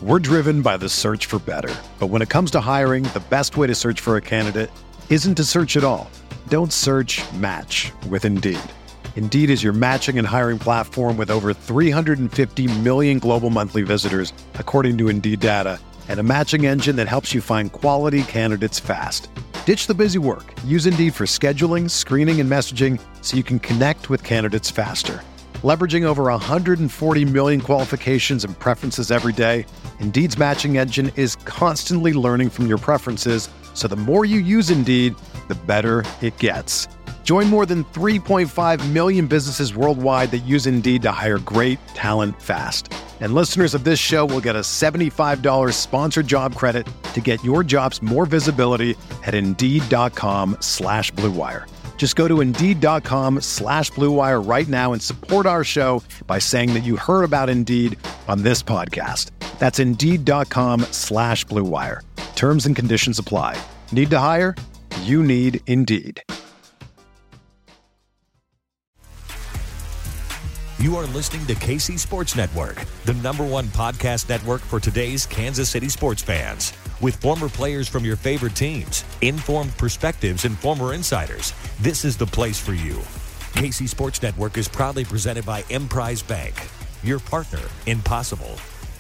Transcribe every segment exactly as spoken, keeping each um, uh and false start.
We're driven by the search for better. But when it comes to hiring, the best way to search for a candidate isn't to search at all. Don't search, match with Indeed. Indeed is your matching and hiring platform with over three hundred fifty million global monthly visitors, according to Indeed data, and a matching engine that helps you find quality candidates fast. Ditch the busy work. Use Indeed for scheduling, screening, and messaging so you can connect with candidates faster. Leveraging over one hundred forty million qualifications and preferences every day, Indeed's matching engine is constantly learning from your preferences, so the more you use Indeed, the better it gets. Join more than three point five million businesses worldwide that use Indeed to hire great talent fast. And listeners of this show will get a seventy-five dollars sponsored job credit to get your jobs more visibility at Indeed.com slash Blue Wire. Just go to Indeed.com slash Blue Wire right now and support our show by saying that you heard about Indeed on this podcast. That's Indeed.com slash Blue Wire. Terms and conditions apply. Need to hire? You need Indeed. You are listening to K C Sports Network, the number one podcast network for today's Kansas City sports fans. With former players from your favorite teams, informed perspectives, and former insiders, this is the place for you. K C Sports Network is proudly presented by Emprise Bank, your partner in possible.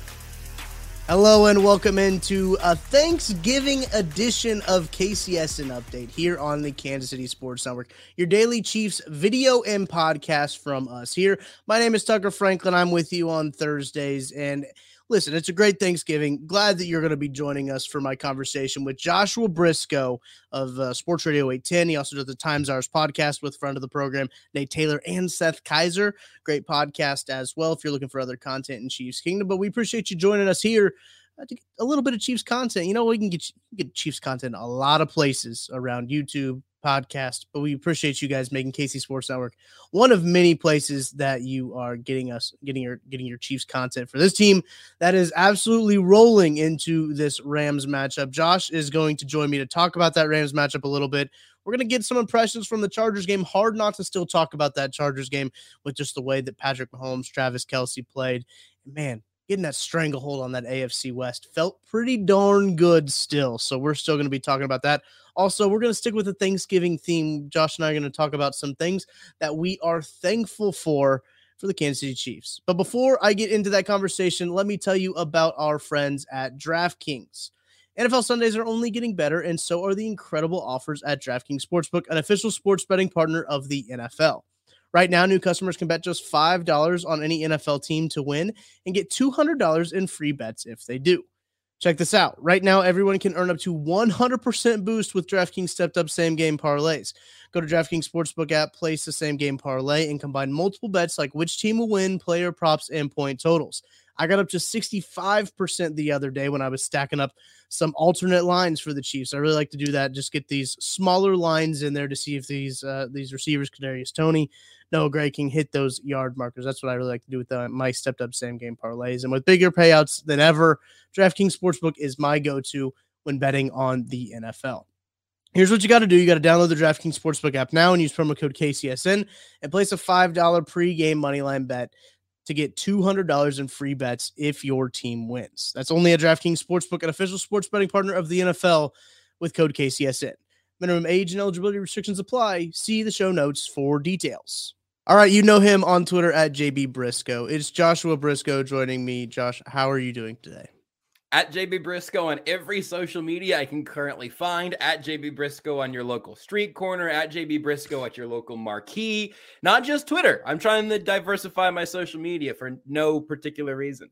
Hello and welcome into a Thanksgiving edition of K C S N Update here on the Kansas City Sports Network, your daily Chiefs video and podcast from us here. My name is Tucker Franklin. I'm with you on Thursdays, and listen, it's a great Thanksgiving. Glad that you're going to be joining us for my conversation with Joshua Briscoe of uh, Sports Radio eight ten. He also does the Times Hours podcast with friend of the program, Nate Taylor and Seth Kaiser. Great podcast as well if you're looking for other content in Chiefs Kingdom. But we appreciate you joining us here uh, to get a little bit of Chiefs content. You know, we can get, get Chiefs content a lot of places around YouTube, podcast, but we appreciate you guys making K C Sports Network one of many places that you are getting us getting your getting your Chiefs content for this team that is absolutely rolling into this Rams matchup. Josh is going to join me to talk about that Rams matchup a little bit. We're going to get some impressions from the Chargers game. Hard not to still talk about that Chargers game with just the way that Patrick Mahomes, Travis Kelce played. Man, getting that stranglehold on that A F C West felt pretty darn good still. So we're still going to be talking about that. Also, we're going to stick with the Thanksgiving theme. Josh and I are going to talk about some things that we are thankful for for the Kansas City Chiefs. But before I get into that conversation, let me tell you about our friends at DraftKings. N F L Sundays are only getting better, and so are the incredible offers at DraftKings Sportsbook, an official sports betting partner of the N F L. Right now, new customers can bet just five dollars on any N F L team to win and get two hundred dollars in free bets if they do. Check this out. Right now, everyone can earn up to one hundred percent boost with DraftKings stepped-up same-game parlays. Go to DraftKings Sportsbook app, place the same-game parlay, and combine multiple bets like which team will win, player props, and point totals. I got up to sixty-five percent the other day when I was stacking up some alternate lines for the Chiefs. I really like to do that. Just get these smaller lines in there to see if these uh, these receivers, Kadarius Toney, Noah Gray, can hit those yard markers. That's what I really like to do with the, my stepped-up same-game parlays. And with bigger payouts than ever, DraftKings Sportsbook is my go-to when betting on the N F L. Here's what you got to do. You got to download the DraftKings Sportsbook app now and use promo code K C S N and place a five dollars pregame moneyline bet to get two hundred dollars in free bets if your team wins. That's only at DraftKings Sportsbook, an official sports betting partner of the N F L, with code K C S N. Minimum age and eligibility restrictions apply. See the show notes for details. All right, you know him on Twitter at J B Briscoe. It's Joshua Briscoe joining me. Josh, how are you doing today? At J B Briscoe on every social media I can currently find. At J B Briscoe on your local street corner. At J B Briscoe at your local marquee. Not just Twitter. I'm trying to diversify my social media for no particular reason.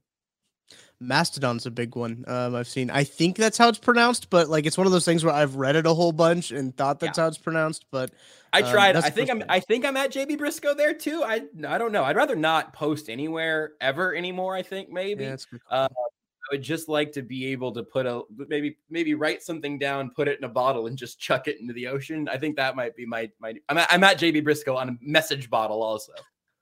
Mastodon's a big one. Um, I've seen. I think that's how it's pronounced, but like it's one of those things where I've read it a whole bunch and thought that's yeah. how it's pronounced. But I um, tried. I think I'm. Thing. I think I'm at J B Briscoe there too. I I don't know. I'd rather not post anywhere ever anymore. I think maybe. Yeah, that's cool. uh, I would just like to be able to put a maybe maybe write something down, put it in a bottle, and just chuck it into the ocean. I think that might be my my. I'm at, I'm at J B Briscoe on a message bottle also.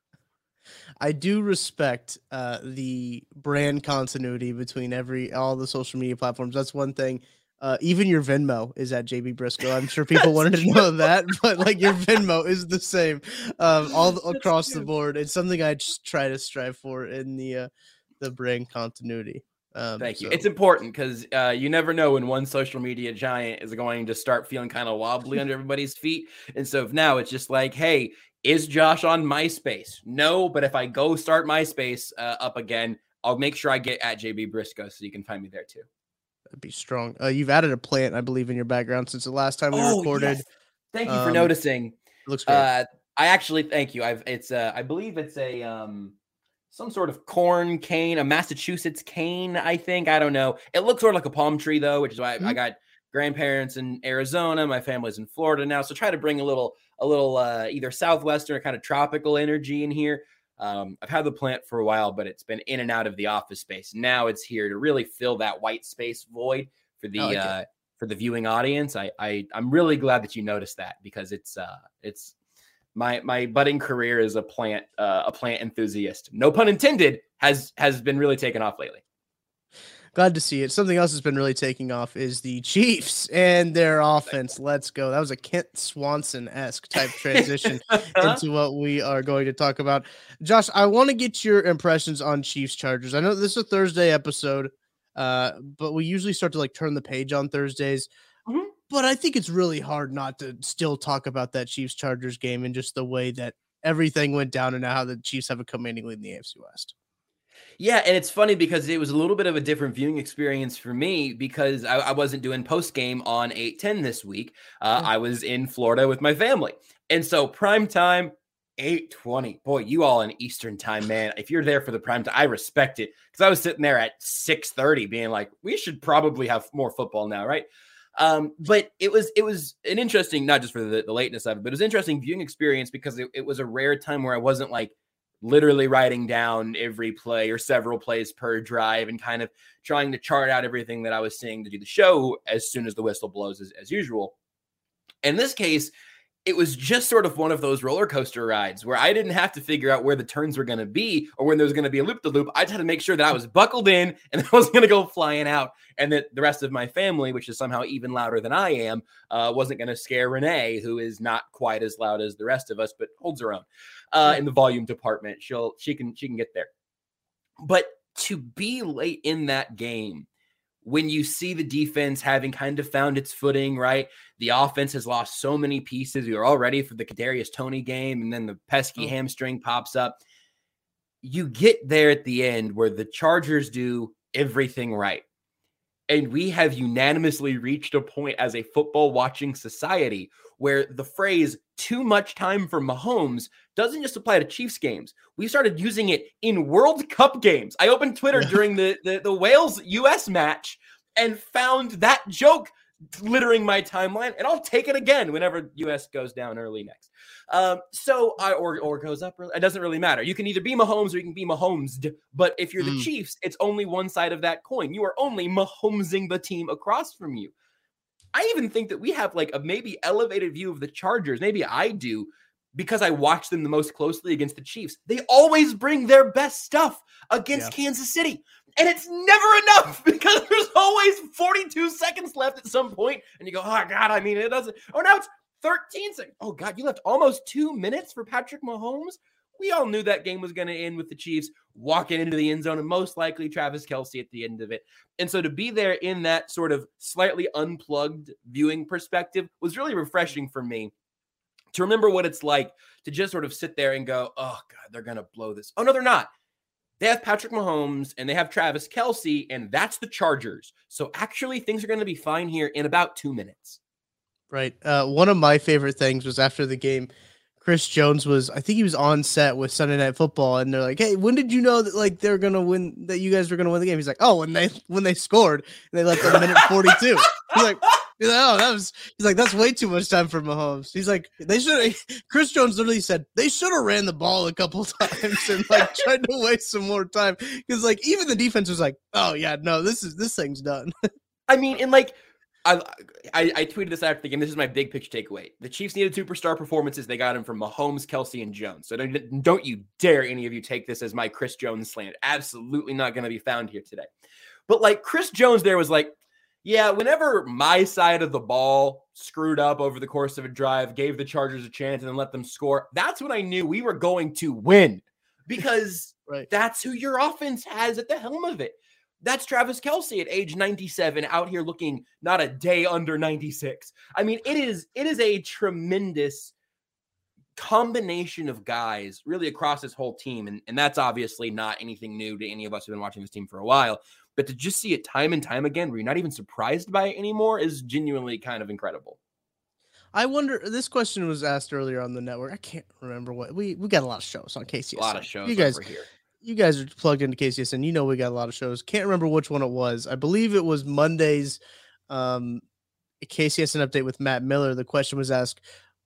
I do respect uh, the brand continuity between every all the social media platforms. That's one thing. Uh, even your Venmo is at J B Briscoe. I'm sure people wanted to know that, but like your Venmo is the same um, all across the board. It's something I just try to strive for in the uh, the brand continuity. Um, Thank you. So. It's important because uh, you never know when one social media giant is going to start feeling kind of wobbly under everybody's feet. And so if now it's just like, hey, is Josh on MySpace? No, but if I go start MySpace uh, up again, I'll make sure I get at J B Briscoe so you can find me there too. That'd be strong. Uh, you've added a plant, I believe, in your background since the last time we oh, recorded. Yes. Thank you for um, noticing. It looks great. Uh, I actually thank you. I've it's uh, I believe it's a um some sort of corn cane, a Massachusetts cane, I think. I don't know. It looks sort of like a palm tree though, which is why mm-hmm. I, I got grandparents in Arizona. My family's in Florida now, so try to bring a little a little uh, either southwestern or kind of tropical energy in here. Um, I've had the plant for a while, but it's been in and out of the office space. Now it's here to really fill that white space void for the like uh, for the viewing audience. I, I I'm really glad that you noticed that because it's uh it's my my budding career as a plant uh, a plant enthusiast, no pun intended, has has been really taken off lately. Glad to see it. Something else that's been really taking off is the Chiefs and their offense. Let's go. That was a Kent Swanson-esque type transition into what we are going to talk about. Josh, I want to get your impressions on Chiefs Chargers. I know this is a Thursday episode, uh, but we usually start to like turn the page on Thursdays. Mm-hmm. But I think it's really hard not to still talk about that Chiefs Chargers game and just the way that everything went down and how the Chiefs have a commanding lead in the A F C West. Yeah, and it's funny because it was a little bit of a different viewing experience for me because I, I wasn't doing post game on eight ten this week. Uh, yeah. I was in Florida with my family. And so prime time, eight twenty. Boy, you all in Eastern time, man. If you're there for the prime time, I respect it because I was sitting there at six thirty being like, we should probably have more football now, right? Um, but it was it was an interesting, not just for the, the lateness of it, but it was an interesting viewing experience because it, it was a rare time where I wasn't like literally writing down every play or several plays per drive and kind of trying to chart out everything that I was seeing to do the show as soon as the whistle blows as, as usual. In this case, it was just sort of one of those roller coaster rides where I didn't have to figure out where the turns were going to be or when there was going to be a loop to loop. I just had to make sure that I was buckled in and I wasn't going to go flying out and that the rest of my family, which is somehow even louder than I am, uh, wasn't going to scare Renee, who is not quite as loud as the rest of us, but holds her own uh, in the volume department. She'll, she can, she can get there. But to be late in that game, when you see the defense having kind of found its footing, right? The offense has lost so many pieces. We were all ready for the Kadarius Toney game, and then the pesky oh. hamstring pops up. You get there at the end where the Chargers do everything right. And we have unanimously reached a point as a football watching society where the phrase too much time for Mahomes doesn't just apply to Chiefs games. We started using it in World Cup games. I opened Twitter during the, the, the Wales U S match and found that joke littering my timeline, and I'll take it again whenever U S goes down early next. Um, so I or or goes up early. It doesn't really matter. You can either be Mahomes or you can be Mahomesed. But if you're mm. the Chiefs, it's only one side of that coin. You are only Mahomesing the team across from you. I even think that we have like a maybe elevated view of the Chargers. Maybe I do because I watch them the most closely against the Chiefs. They always bring their best stuff against yeah. Kansas City. And it's never enough because there's always forty-two seconds left at some point, and you go, oh, God, I mean, it doesn't. Oh, now it's thirteen seconds. Oh, God, you left almost two minutes for Patrick Mahomes? We all knew that game was going to end with the Chiefs walking into the end zone and most likely Travis Kelce at the end of it. And so to be there in that sort of slightly unplugged viewing perspective was really refreshing for me to remember what it's like to just sort of sit there and go, oh, God, they're going to blow this. Oh, no, they're not. They have Patrick Mahomes and they have Travis Kelce, and that's the Chargers. So actually things are going to be fine here in about two minutes. Right. Uh, one of my favorite things was after the game, Chris Jones was, I think he was on set with Sunday Night Football, and they're like, hey, when did you know that like they're going to win, that you guys were going to win the game? He's like, oh, when they, when they scored, and they left a minute forty-two. He's like, he's like, oh, that was, he's like, that's way too much time for Mahomes. He's like, they should, Chris Jones literally said, they should have ran the ball a couple times and like tried to waste some more time. Cause like, even the defense was like, oh yeah, no, this is, this thing's done. I mean, and like, I, I I tweeted this after the game. This is my big picture takeaway. The Chiefs needed superstar performances. They got them from Mahomes, Kelce, and Jones. So don't, don't you dare any of you take this as my Chris Jones slant. Absolutely not going to be found here today. But like Chris Jones there was like, yeah, whenever my side of the ball screwed up over the course of a drive, gave the Chargers a chance and then let them score, that's when I knew we were going to win because right. that's who your offense has at the helm of it. That's Travis Kelce at age ninety-seven out here looking not a day under ninety-six. I mean, it is it is a tremendous combination of guys really across this whole team. And, and that's obviously not anything new to any of us who've been watching this team for a while. But to just see it time and time again where you're not even surprised by it anymore is genuinely kind of incredible. I wonder, this question was asked earlier on the network. I can't remember what, we we got a lot of shows on K C S N. A lot of shows you guys, over here. You guys are plugged into K C S N. You know we got a lot of shows. Can't remember which one it was. I believe it was Monday's um, K C S N update with Matt Miller. The question was asked,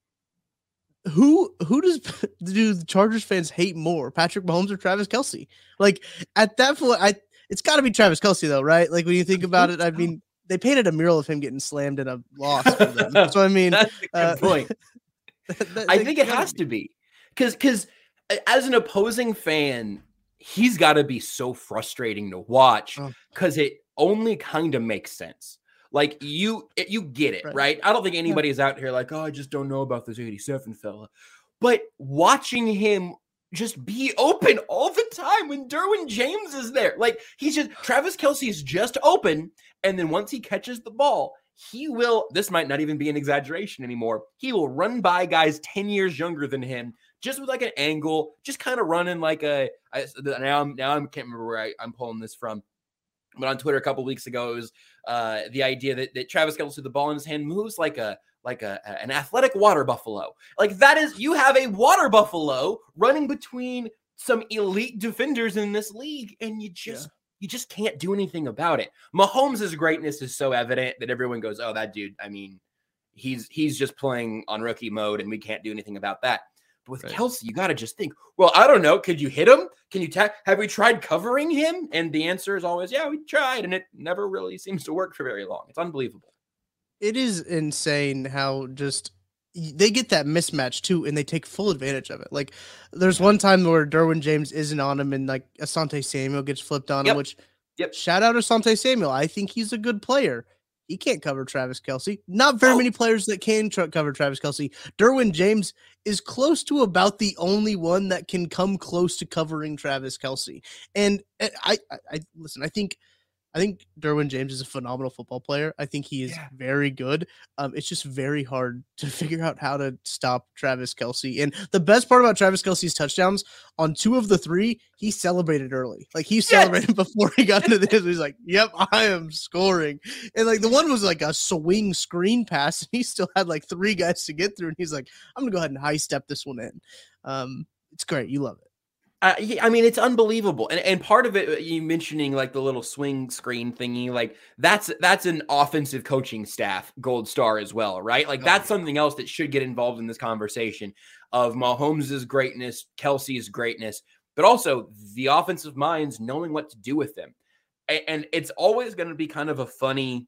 who who does do the Chargers fans hate more, Patrick Mahomes or Travis Kelce? Like, at that point, I it's got to be Travis Kelce, though, right? Like, when you think about it, I mean, they painted a mural of him getting slammed in a loss for them. So, I mean, that's a good uh, point. that, that, I think it has to be. Because because as an opposing fan, he's got to be so frustrating to watch because it only kind of makes sense. Like, you you get it, right? right? I don't think anybody is out here like, oh, I just don't know about this eighty-seven fella. But watching him just be open all the time when Derwin James is there. Like, he's just, Travis Kelce is just open. And then once he catches the ball, he will, this might not even be an exaggeration anymore. He will run by guys ten years younger than him, just with like an angle, just kind of running like a, I, now I'm, now I can't remember where I, I'm pulling this from. But on Twitter a couple weeks ago, it was uh, the idea that, that Travis Kelce with the ball in his hand moves like a like a, a an athletic water buffalo. Like, that is, you have a water buffalo running between some elite defenders in this league, and you just yeah. you just can't do anything about it. Mahomes' greatness is so evident that everyone goes, "Oh, that dude. I mean, he's he's just playing on rookie mode, and we can't do anything about that." But with right. Kelce, you got to just think, well, I don't know. Could you hit him? Can you tag? Have we tried covering him? And the answer is always, yeah, we tried. And it never really seems to work for very long. It's unbelievable. It is insane how just they get that mismatch too, and they take full advantage of it. Like, there's one time where Derwin James isn't on him, and like Asante Samuel gets flipped on yep. him, which yep. shout out Asante Samuel. I think he's a good player. He can't cover Travis Kelce. Not very oh. many players that can tr- cover Travis Kelce. Derwin James is close to about the only one that can come close to covering Travis Kelce. And I, I, I listen, I think, I think Derwin James is a phenomenal football player. I think he is yeah. very good. Um, it's just very hard to figure out how to stop Travis Kelce. And the best part about Travis Kelce's touchdowns, on two of the three, he celebrated early. Like, he celebrated yes. before he got into this. He's like, yep, I am scoring. And like, the one was like a swing screen pass, and he still had like three guys to get through. And he's like, I'm going to go ahead and high step this one in. Um, it's great. You love it. Uh, I mean, it's unbelievable. And and part of it, you mentioning like the little swing screen thingy, like that's that's an offensive coaching staff gold star as well, right? Like, that's something else that should get involved in this conversation of Mahomes' greatness, Kelce's greatness, but also the offensive minds knowing what to do with them. And, and it's always going to be kind of a funny,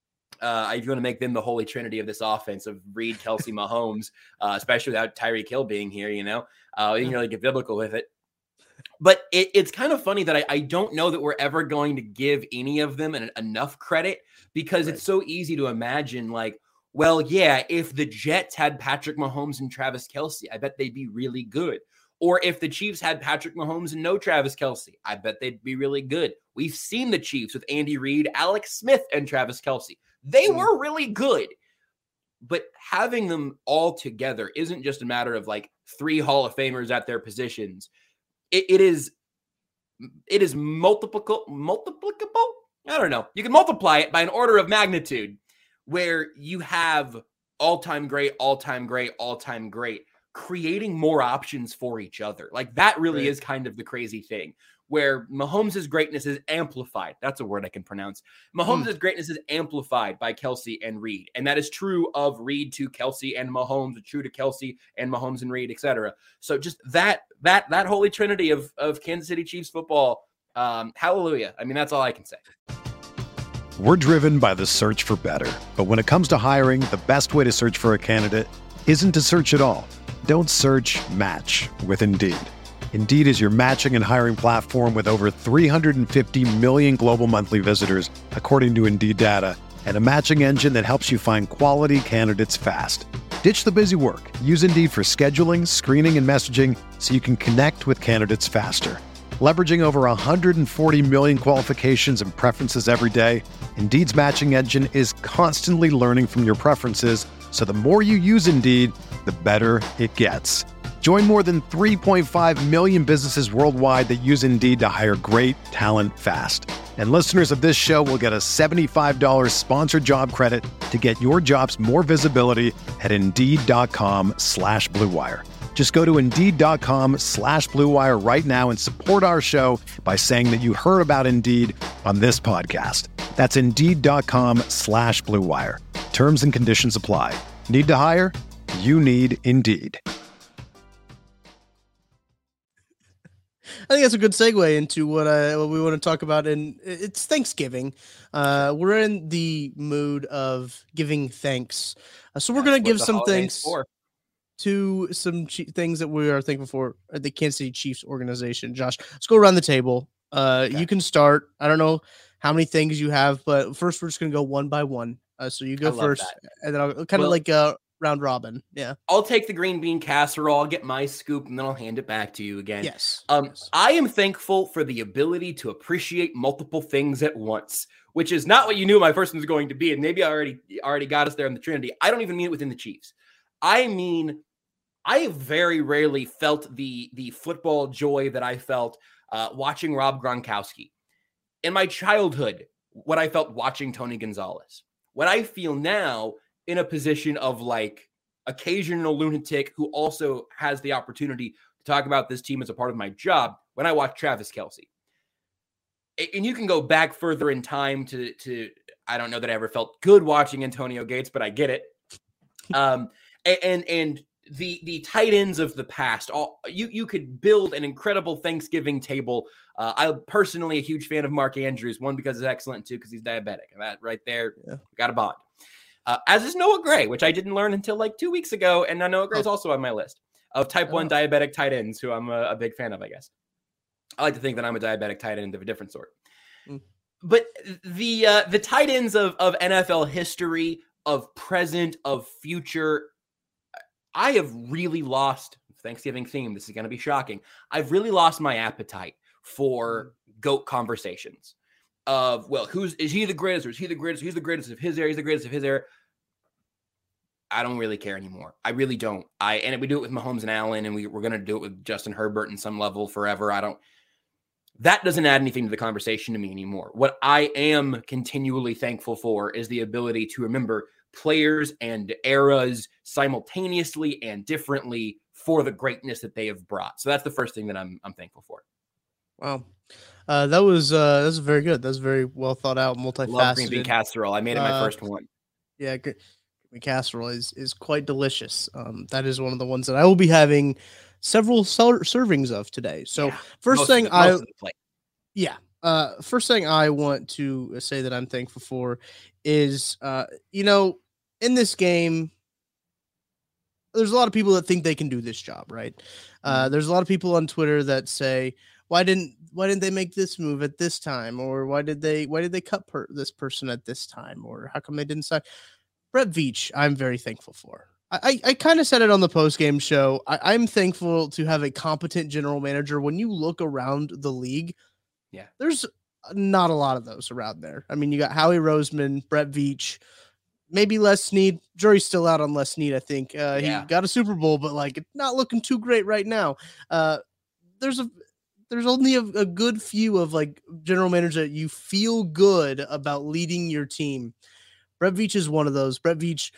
uh, if you want to make them the holy trinity of this offense of Reed, Kelce, Mahomes, uh, especially without Tyreek Hill being here, you know, uh, you can really get biblical with it. But it, it's kind of funny that I, I don't know that we're ever going to give any of them an, enough credit, because right. it's so easy to imagine, like, well, yeah, if the Jets had Patrick Mahomes and Travis Kelce, I bet they'd be really good. Or if the Chiefs had Patrick Mahomes and no Travis Kelce, I bet they'd be really good. We've seen the Chiefs with Andy Reid, Alex Smith, and Travis Kelce. They mm-hmm. were really good. But having them all together isn't just a matter of like three Hall of Famers at their positions. It, it is, it is multiple, multiplicable. I don't know. You can multiply it by an order of magnitude, where you have all-time great, all-time great, all-time great, creating more options for each other. Like, that really right. is kind of the crazy thing, where Mahomes' greatness is amplified. That's a word I can pronounce. Mahomes' mm. greatness is amplified by Kelce and Reed. And that is true of Reed to Kelce and Mahomes, true to Kelce and Mahomes and Reed, et cetera. So just that, that, that holy trinity of, of Kansas City Chiefs football, um, hallelujah. I mean, that's all I can say. We're driven by the search for better. But when it comes to hiring, the best way to search for a candidate isn't to search at all. Don't search, match with Indeed. Indeed is your matching and hiring platform with over three hundred fifty million global monthly visitors, according to Indeed data, and a matching engine that helps you find quality candidates fast. Ditch the busy work. Use Indeed for scheduling, screening, and messaging so you can connect with candidates faster. Leveraging over one hundred forty million qualifications and preferences every day, Indeed's matching engine is constantly learning from your preferences, so the more you use Indeed, the better it gets. Join more than three point five million businesses worldwide that use Indeed to hire great talent fast. And listeners of this show will get a seventy-five dollars sponsored job credit to get your jobs more visibility at Indeed.com slash Blue Wire. Just go to Indeed.com slash Blue Wire right now and support our show by saying that you heard about Indeed on this podcast. That's Indeed.com slash Blue Wire. Terms and conditions apply. Need to hire? You need Indeed. I think that's a good segue into what I what we want to talk about, and it's Thanksgiving. Uh, we're in the mood of giving thanks, uh, so we're going to give some thanks for. to some che- things that we are thankful for at the Kansas City Chiefs organization. Josh, let's go around the table. Uh, okay. You can start. I don't know how many things you have, but first we're just going to go one by one. Uh, so you go first, that. and then I'll kind of well, like a round robin. Yeah, I'll take the green bean casserole. I'll get my scoop, and then I'll hand it back to you again. Yes. Um, yes. I am thankful for the ability to appreciate multiple things at once, which is not what you knew my first one was going to be, and maybe I already already got us there in the Trinity. I don't even mean it within the Chiefs. I mean, I have very rarely felt the the football joy that I felt uh, watching Rob Gronkowski. In my childhood, what I felt watching Tony Gonzalez. What I feel now in a position of like occasional lunatic who also has the opportunity to talk about this team as a part of my job when I watch Travis Kelce. And you can go back further in time to, to I don't know that I ever felt good watching Antonio Gates, but I get it. Um, and, and the, the tight ends of the past, all you, you could build an incredible Thanksgiving table. Uh, I'm personally a huge fan of Mark Andrews, one, because he's excellent, two, because he's diabetic. And that right there, yeah. Got a bond. Uh, as is Noah Gray, which I didn't learn until like two weeks ago. And now Noah Gray is oh. also on my list of type oh. one diabetic tight ends, who I'm a, a big fan of, I guess. I like to think that I'm a diabetic tight end of a different sort. Mm. But the uh, the tight ends of, of N F L history, of present, of future, I have really lost, Thanksgiving theme, this is going to be shocking, I've really lost my appetite for GOAT conversations. Of, well, who's is he the greatest, or is he the greatest? He's the greatest of his era. He's the greatest of his era. I don't really care anymore. I really don't. I and we do it with Mahomes and Allen, and we, we're going to do it with Justin Herbert in some level forever. I don't. That doesn't add anything to the conversation to me anymore. What I am continually thankful for is the ability to remember players and eras simultaneously and differently for the greatness that they have brought. So that's the first thing that I'm I'm thankful for. Wow. Uh, that was uh, that was very good. That was very well thought out, multifaceted. Love green bean casserole. I made it my uh, first one. Yeah, green bean casserole is is quite delicious. Um, that is one of the ones that I will be having several ser- servings of today. So yeah, first thing the, I, yeah, uh, first thing I want to say that I'm thankful for is, uh, you know, in this game, there's a lot of people that think they can do this job, right? Uh, mm-hmm. There's a lot of people on Twitter that say, Why didn't why didn't they make this move at this time? Or why did they why did they cut per, this person at this time? Or how come they didn't sign? Brett Veach, I'm very thankful for. I, I, I kind of said it on the post-game show. I, I'm thankful to have a competent general manager. When you look around the league, yeah, there's not a lot of those around there. I mean, you got Howie Roseman, Brett Veach, maybe Les Snead. Jury's still out on Les Snead, I think. Uh, yeah. He got a Super Bowl, but like it's not looking too great right now. Uh, there's a There's only a, a good few of like general managers that you feel good about leading your team. Brett Veach is one of those. Brett Veach,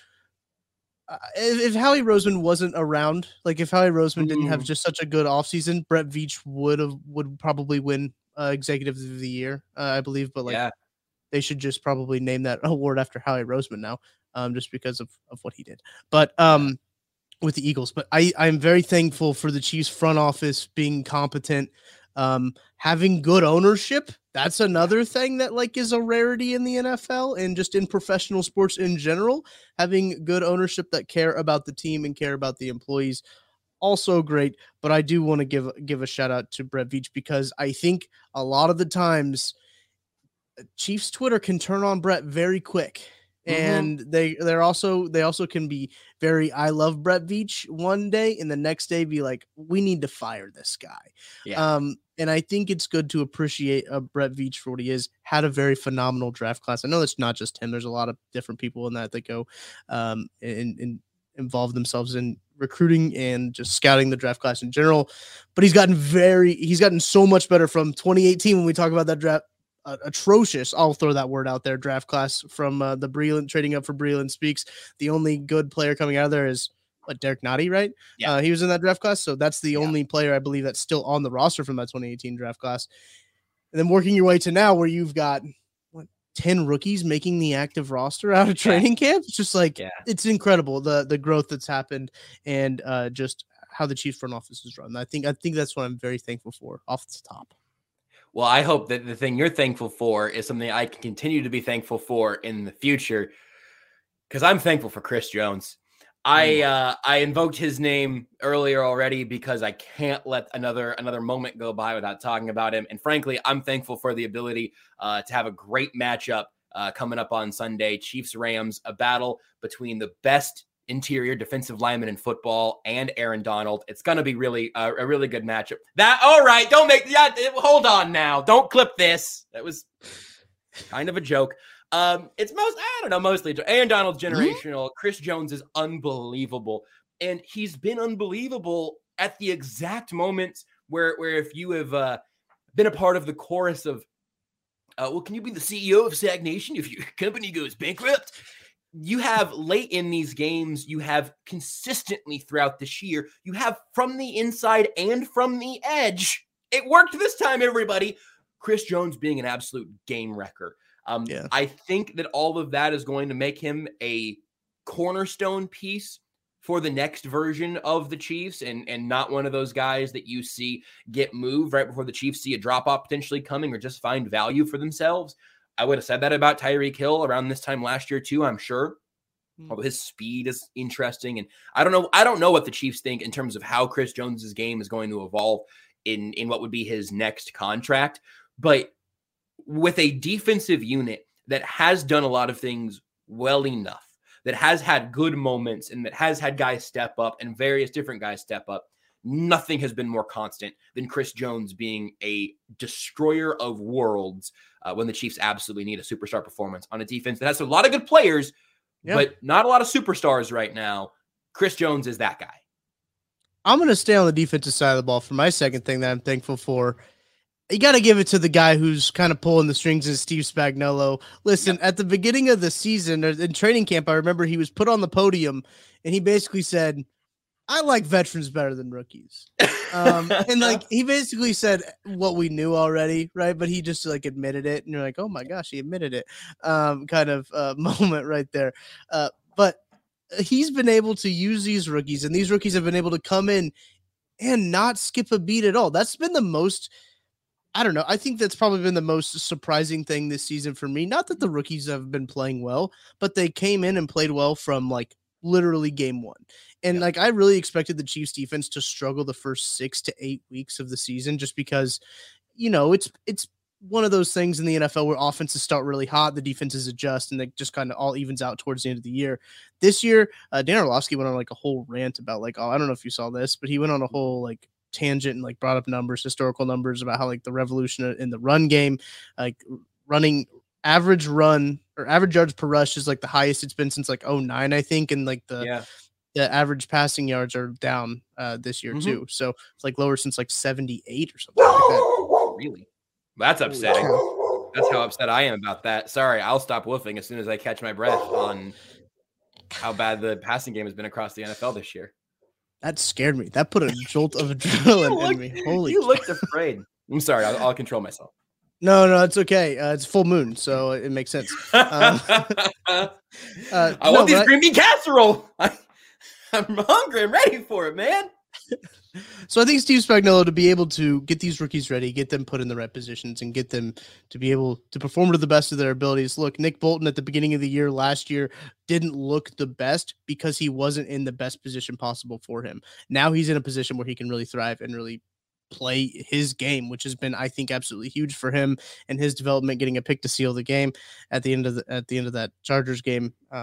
uh, if, if Howie Roseman wasn't around, like if Howie Roseman mm. didn't have just such a good offseason, Brett Veach would have would probably win uh, Executive of the Year, uh, I believe. But like yeah. they should just probably name that award after Howie Roseman now, um, just because of, of what he did. But um. with the Eagles, but I, I'm very thankful for the Chiefs front office being competent, um, having good ownership. That's another thing that like is a rarity in the N F L and just in professional sports in general. Having good ownership that care about the team and care about the employees, also great. But I do want to give give a shout out to Brett Veach, because I think a lot of the times Chiefs Twitter can turn on Brett very quick. And mm-hmm. they they're also they also can be very I love Brett Veach one day, and the next day be like, we need to fire this guy. Yeah. Um, And I think it's good to appreciate uh, Brett Veach for what he is. Had a very phenomenal draft class. I know that's not just him. There's a lot of different people in that that go um, and, and involve themselves in recruiting and just scouting the draft class in general. But he's gotten very, he's gotten so much better from twenty eighteen when we talk about that draft. Uh, atrocious, I'll throw that word out there, draft class from uh, the Breland, trading up for Breland Speaks. The only good player coming out of there is what, Derek Nottie, right? Yeah. Uh, he was in that draft class, so that's the yeah. only player I believe that's still on the roster from that twenty eighteen draft class. And then working your way to now where you've got what ten rookies making the active roster out of training yeah. camp. It's just like yeah. it's incredible the the growth that's happened and uh, just how the Chiefs front office is run. I think I think that's what I'm very thankful for off the top. Well, I hope that the thing you're thankful for is something I can continue to be thankful for in the future, because I'm thankful for Chris Jones. I uh, I invoked his name earlier already because I can't let another another moment go by without talking about him. And frankly, I'm thankful for the ability uh, to have a great matchup uh, coming up on Sunday. Chiefs-Rams, a battle between the best interior defensive lineman in football and Aaron Donald. It's going to be really uh, a really good matchup. That all right? Don't make yeah. Hold on now. Don't clip this. That was kind of a joke. Um, it's most, I don't know, mostly Aaron Donald's generational. Mm-hmm. Chris Jones is unbelievable. And he's been unbelievable at the exact moments where, where if you have uh, been a part of the chorus of, uh, well, can you be the C E O of Sag Nation if your company goes bankrupt? You have late in these games, you have consistently throughout this year, you have from the inside and from the edge. It worked this time, everybody. Chris Jones being an absolute game wrecker. Um, yeah. I think that all of that is going to make him a cornerstone piece for the next version of the Chiefs, and, and not one of those guys that you see get moved right before the Chiefs see a drop-off potentially coming or just find value for themselves. I would have said that about Tyreek Hill around this time last year too, I'm sure. Mm. Although his speed is interesting. And I don't know, I don't know what the Chiefs think in terms of how Chris Jones's game is going to evolve in, in what would be his next contract. But with a defensive unit that has done a lot of things well enough, that has had good moments and that has had guys step up and various different guys step up, nothing has been more constant than Chris Jones being a destroyer of worlds uh, when the Chiefs absolutely need a superstar performance on a defense that has a lot of good players, yeah. but not a lot of superstars right now. Chris Jones is that guy. I'm going to stay on the defensive side of the ball for my second thing that I'm thankful for. You got to give it to the guy who's kind of pulling the strings, is Steve Spagnuolo. Listen, yep. at the beginning of the season, or in training camp, I remember he was put on the podium and he basically said, I like veterans better than rookies. Um, and like, he basically said what we knew already, right? But he just like admitted it. And you're like, oh my gosh, he admitted it. Um, kind of uh, moment right there. Uh, but he's been able to use these rookies, and these rookies have been able to come in and not skip a beat at all. That's been the most, I don't know. I think that's probably been the most surprising thing this season for me. Not that the rookies have been playing well, but they came in and played well from like literally game one. And yeah. like, I really expected the Chiefs defense to struggle the first six to eight weeks of the season, just because, you know, it's, it's one of those things in the N F L where offenses start really hot, the defenses adjust, and they just kind of all evens out towards the end of the year. This year, uh, Dan Orlovsky went on like a whole rant about like, oh, I don't know if you saw this, but he went on a whole like tangent and like brought up numbers, historical numbers about how like the revolution in the run game, like running average run or average yards per rush is like the highest it's been since like oh nine, I think. And like the, yeah. the average passing yards are down uh, this year mm-hmm. too. So it's like lower since like seventy-eight or something like that. Really? That's upsetting. That's how upset I am about that. Sorry, I'll stop woofing as soon as I catch my breath on how bad the passing game has been across the N F L this year. That scared me. That put a jolt of adrenaline looked, in me. Holy You looked afraid. I'm sorry. I'll, I'll control myself. No, no, it's okay. Uh, it's full moon, so it makes sense. Um, uh, I no, want these green bean casserole. I, I'm hungry. I'm ready for it, man. So I think Steve Spagnuolo, to be able to get these rookies ready, get them put in the right positions, and get them to be able to perform to the best of their abilities. Look, Nick Bolton at the beginning of the year last year didn't look the best because he wasn't in the best position possible for him. Now he's in a position where he can really thrive and really play his game, which has been, I think, absolutely huge for him and his development, getting a pick to seal the game at the end of the, at the end of that Chargers game. Um,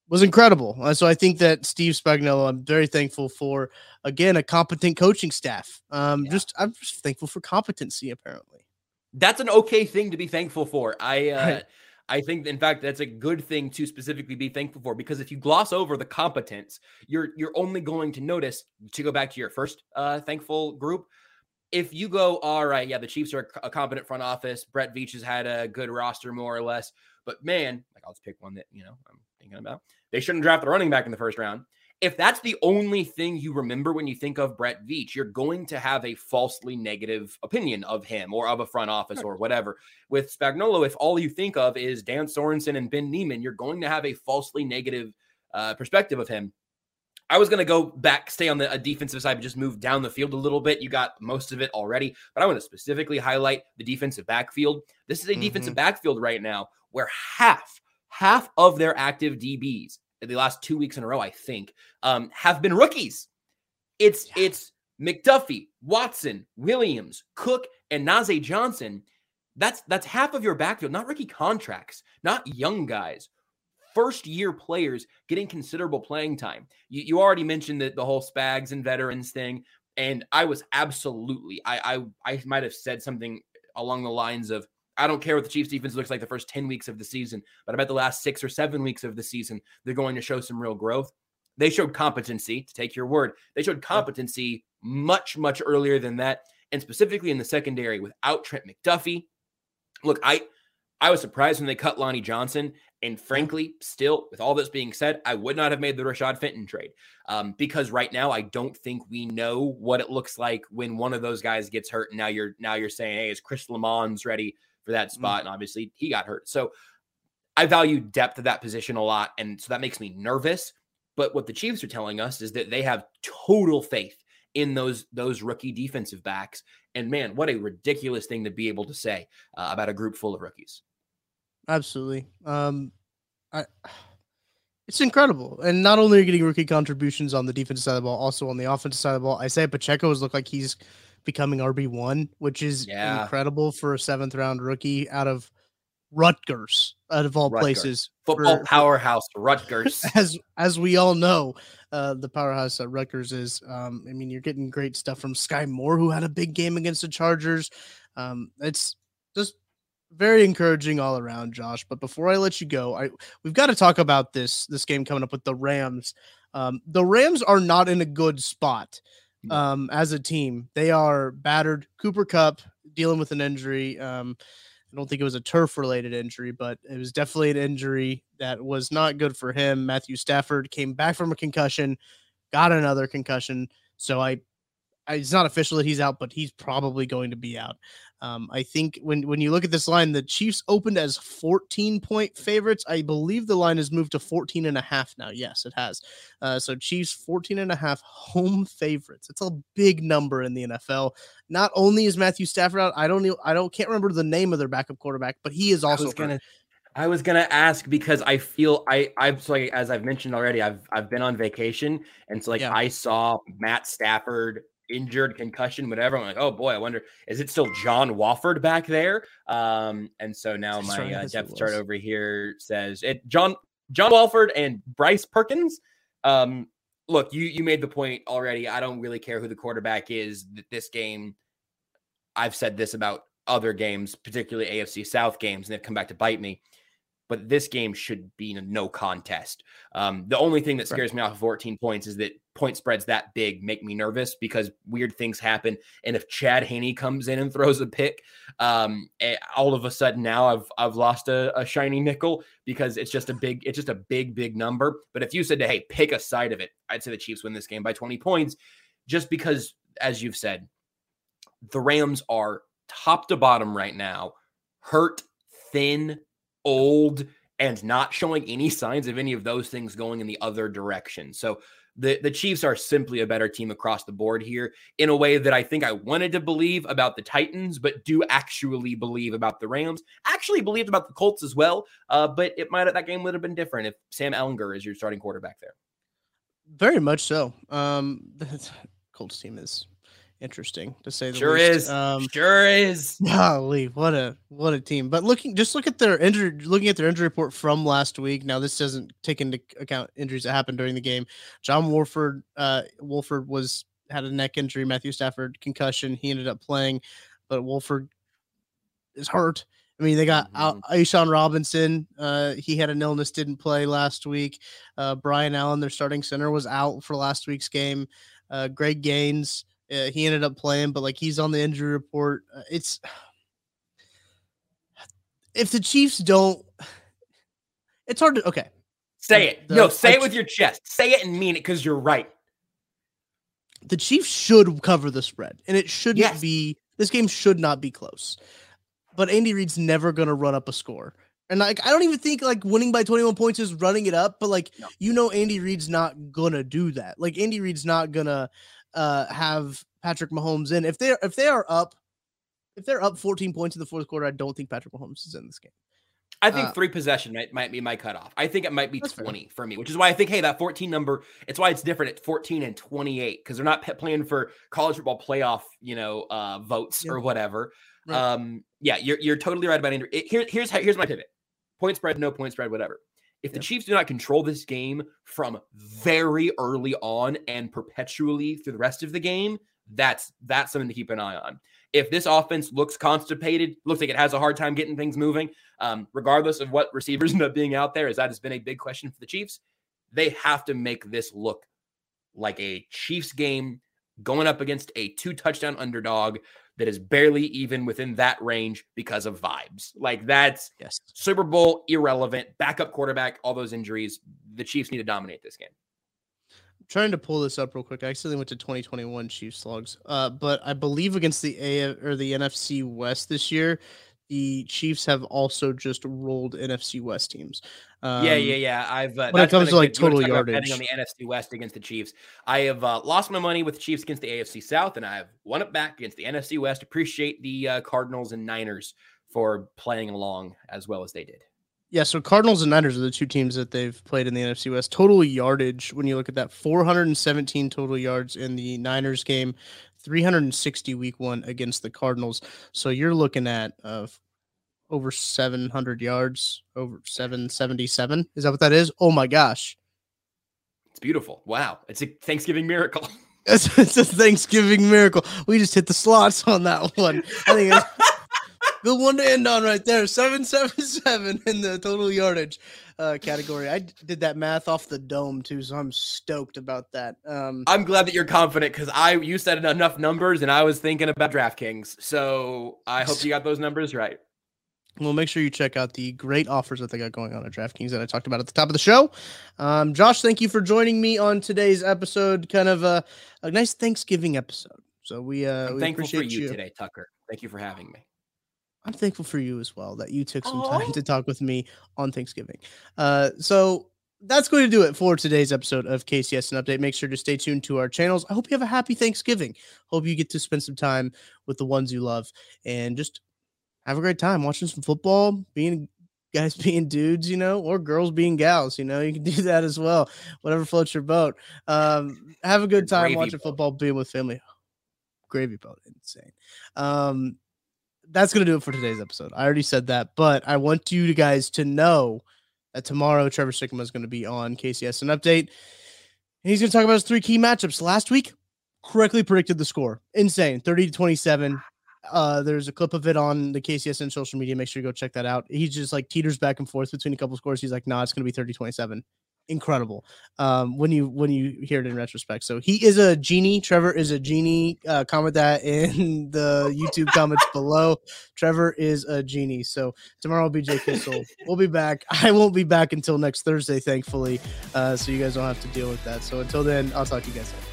was incredible. Uh, so I think that Steve Spagnuolo, I'm very thankful for, again, a competent coaching staff. Um, yeah. Just I'm just thankful for competency, apparently. That's an okay thing to be thankful for. I uh, right. I think, in fact, that's a good thing to specifically be thankful for, because if you gloss over the competence, you're you're only going to notice, to go back to your first uh, thankful group, if you go, all right, yeah, the Chiefs are a competent front office. Brett Veach has had a good roster, more or less. But, man, like I'll just pick one that, you know, I'm thinking about. They shouldn't draft the running back in the first round. If that's the only thing you remember when you think of Brett Veach, you're going to have a falsely negative opinion of him or of a front office or whatever. With Spagnuolo, if all you think of is Dan Sorensen and Ben Niemann, you're going to have a falsely negative uh, perspective of him. I was going to go back, stay on the a defensive side, but just move down the field a little bit. You got most of it already, but I want to specifically highlight the defensive backfield. This is a mm-hmm. defensive backfield right now where half, half of their active D Bs the last two weeks in a row, I think, um, have been rookies. It's yeah. it's McDuffie, Watson, Williams, Cook, and Najee Johnson. That's that's half of your backfield, not rookie contracts, not young guys. First-year players getting considerable playing time. You, you already mentioned the, the whole Spags and veterans thing, and I was absolutely, I, I, I might have said something along the lines of, I don't care what the Chiefs defense looks like the first ten weeks of the season, but I bet the last six or seven weeks of the season, they're going to show some real growth. They showed competency, to take your word. They showed competency much, much earlier than that, and specifically in the secondary without Trent McDuffie. Look, I I was surprised when they cut Lonnie Johnson, and frankly, still, with all this being said, I would not have made the Rashad Fenton trade um, because right now I don't think we know what it looks like when one of those guys gets hurt, and now you're now you're saying, hey, is Chris Lamons ready for that spot? And obviously he got hurt. So I value depth of that position a lot. And so that makes me nervous. But what the Chiefs are telling us is that they have total faith in those, those rookie defensive backs. And man, what a ridiculous thing to be able to say uh, about a group full of rookies. Absolutely. Um, I, it's incredible. And not only are you getting rookie contributions on the defensive side of the ball, also on the offensive side of the ball. Isaiah Pacheco has looked like he's becoming R B one, which is yeah. incredible for a seventh round rookie out of Rutgers, out of all Rutgers. places. Football for, powerhouse, Rutgers. As as we all know, uh, the powerhouse that Rutgers is. Um, I mean, you're getting great stuff from Sky Moore, who had a big game against the Chargers. Um, it's just very encouraging all around, Josh. But before I let you go, I we've got to talk about this this game coming up with the Rams. Um, the Rams are not in a good spot. Um, as a team, they are battered. Cooper Kupp dealing with an injury. Um, I don't think it was a turf related injury, but it was definitely an injury that was not good for him. Matthew Stafford came back from a concussion, got another concussion. So I, I it's not official that he's out, but he's probably going to be out. Um, I think when, when you look at this line, the Chiefs opened as fourteen point favorites. I believe the line has moved to fourteen and a half now. Yes, it has. Uh, so Chiefs fourteen and a half home favorites. It's a big number in the N F L. Not only is Matthew Stafford out, I don't know, I don't can't remember the name of their backup quarterback, but he is also I was gonna, I was gonna ask because I feel I I've so like, as I've mentioned already, I've I've been on vacation, and so like yeah. I saw Matt Stafford injured, concussion, whatever. I'm like, oh boy, I wonder, is it still John Wolford back there? Um, and so now my uh, depth chart over here says it John John Wolford and Bryce Perkins. Um, look, you you made the point already. I don't really care who the quarterback is. This game, I've said this about other games, particularly A F C South games, and they've come back to bite me. But this game should be no contest. Um, the only thing that scares right. me off of fourteen points is that point spreads that big make me nervous because weird things happen. And if Chad Henne comes in and throws a pick, um, all of a sudden now I've I've lost a, a shiny nickel because it's just a big it's just a big big number. But if you said, hey, pick a side of it, I'd say the Chiefs win this game by twenty points, just because, as you've said, the Rams are top to bottom right now, hurt, thin, old, and not showing any signs of any of those things going in the other direction. So the, the Chiefs are simply a better team across the board here in a way that I think I wanted to believe about the Titans, but do actually believe about the Rams. Actually believed about the Colts as well, uh, but it might have, that game would have been different if Sam Ehlinger is your starting quarterback there. Very much so. Um, the Colts team is interesting to say the sure least. Is. Um, sure is. Golly, what a what a team! But looking, just look at their injury. Looking at their injury report from last week. Now, this doesn't take into account injuries that happened during the game. John Wolford, uh, Wolford was had a neck injury. Matthew Stafford concussion. He ended up playing, but Wolford is hurt. I mean, they got mm-hmm. Aishan Robinson. Uh, he had an illness, didn't play last week. Uh, Brian Allen, their starting center, was out for last week's game. Uh, Greg Gaines. Uh, he ended up playing, but like he's on the injury report. Uh, it's if the Chiefs don't, it's hard to okay. Say it. The, no, say it with your chest. Say it and mean it because you're right. The Chiefs should cover the spread, and it shouldn't yes. be. This game should not be close. But Andy Reid's never going to run up a score, and like I don't even think like winning by twenty-one points is running it up. But like no. you know, Andy Reid's not gonna do that. Like Andy Reid's not gonna. Uh, have Patrick Mahomes in. If they're if they are up, if they're up fourteen points in the fourth quarter, I don't think Patrick Mahomes is in this game. I think uh, three possession might, might be my cutoff. I think it might be twenty fair. For me, which is why I think, hey, that fourteen number, it's why it's different at fourteen and twenty-eight, because they're not p- playing for college football playoff, you know, uh, votes yeah. or whatever. Right. Um, yeah, you're you're totally right about Andrew. It, here, here's how, here's my pivot. Point spread, no point spread, whatever. If the yeah. Chiefs do not control this game from very early on and perpetually through the rest of the game, that's that's something to keep an eye on. If this offense looks constipated, looks like it has a hard time getting things moving, um, regardless of what receivers end up being out there, as that has been a big question for the Chiefs, they have to make this look like a Chiefs game going up against a two-touchdown underdog that is barely even within that range because of vibes. Like that's yes. Super Bowl irrelevant, backup quarterback, all those injuries. The Chiefs need to dominate this game. I'm trying to pull this up real quick. I actually went to twenty twenty-one Chiefs logs, uh, but I believe against the A or the N F C West this year, the Chiefs have also just rolled N F C West teams. Um, yeah, yeah, yeah. I've uh, when it comes to like total yardage betting on the N F C West against the Chiefs, I have uh, lost my money with the Chiefs against the A F C South, and I have won it back against the N F C West. Appreciate the uh, Cardinals and Niners for playing along as well as they did. Yeah, so Cardinals and Niners are the two teams that they've played in the N F C West. Total yardage, when you look at that, four hundred seventeen total yards in the Niners game, three hundred sixty week one against the Cardinals. So you're looking at uh, over seven hundred yards, over seven seventy-seven. Is that what that is? Oh my gosh. It's beautiful. Wow. It's a Thanksgiving miracle. It's, it's a Thanksgiving miracle. We just hit the slots on that one. I think it's good one to end on right there. seven seventy-seven in the total yardage uh, category. I did that math off the dome too, so I'm stoked about that. Um, I'm glad that you're confident because I you said enough numbers and I was thinking about DraftKings. So I hope you got those numbers right. Well, make sure you check out the great offers that they got going on at DraftKings that I talked about at the top of the show. Um, Josh, thank you for joining me on today's episode. Kind of a, a nice Thanksgiving episode. So we, uh, I'm we thankful appreciate for you, you today, Tucker. Thank you for having me. I'm thankful for you as well that you took some Aww. time to talk with me on Thanksgiving. Uh, so that's going to do it for today's episode of K C S N Update. Make sure to stay tuned to our channels. I hope you have a happy Thanksgiving. Hope you get to spend some time with the ones you love and just have a great time watching some football, being guys being dudes, you know, or girls being gals, you know, you can do that as well. Whatever floats your boat. Um, have a good time Gravy watching boat. Football, being with family. Gravy boat, insane. Um, that's going to do it for today's episode. I already said that, but I want you guys to know that tomorrow Trevor Sikkema is going to be on K C S N Update. And he's going to talk about his three key matchups. Last week, correctly predicted the score. Insane. thirty to twenty-seven. Uh, there's a clip of it on the K C S N social media. Make sure you go check that out. He just like teeters back and forth between a couple scores. He's like, nah, it's going to be thirty twenty-seven. Incredible. Um, when you, when you hear it in retrospect. So he is a genie. Trevor is a genie. Uh, comment that in the YouTube comments below. Trevor is a genie. So tomorrow will be Jay Kissel. We'll be back. I won't be back until next Thursday, thankfully. Uh, so you guys don't have to deal with that. So until then, I'll talk to you guys later.